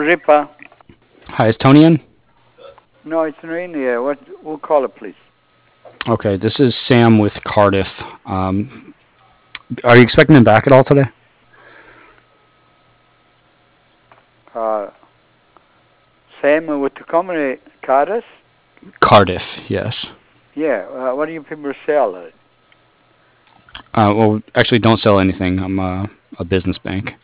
Ripa. Hi, is Tony in? No, it's not in here. What? Who call it, please? Okay, this is Sam with Cardiff. Are you expecting him back at all today? Uh, Sam with the company Cardis? Cardiff, yes. Yeah. What do you people sell? Well, actually, don't sell anything. I'm a business bank.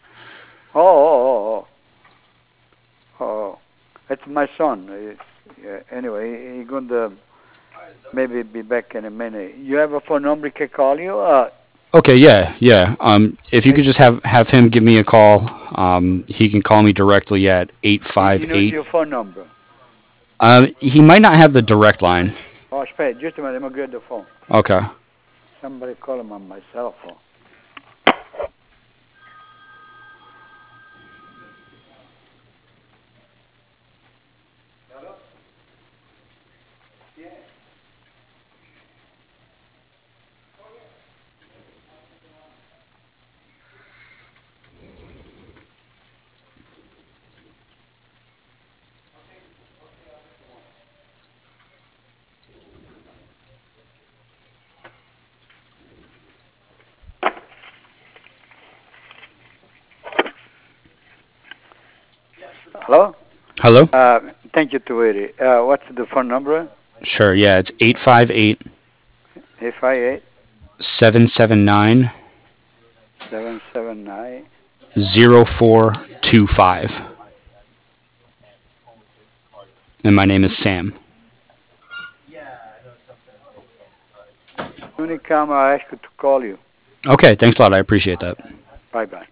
Oh. Oh. That's my son. Yeah, anyway, he going to maybe be back in a minute. You have a phone number he can call you? Okay, yeah, yeah. If you It's, could just have him give me a call, he can call me directly at eight he five knows eight. your phone number. He might not have the direct line. Oh, spare. Just a minute. I'm going to get the phone. Okay. Somebody call him on my cell phone. Hello? Hello. Thank you, Tuwiri. What's the phone number? Sure. Yeah, it's 858 858 779 779. 0425. And my name is Sam. When he come, I ask you to call you. Okay, thanks a lot. I appreciate that. Bye bye.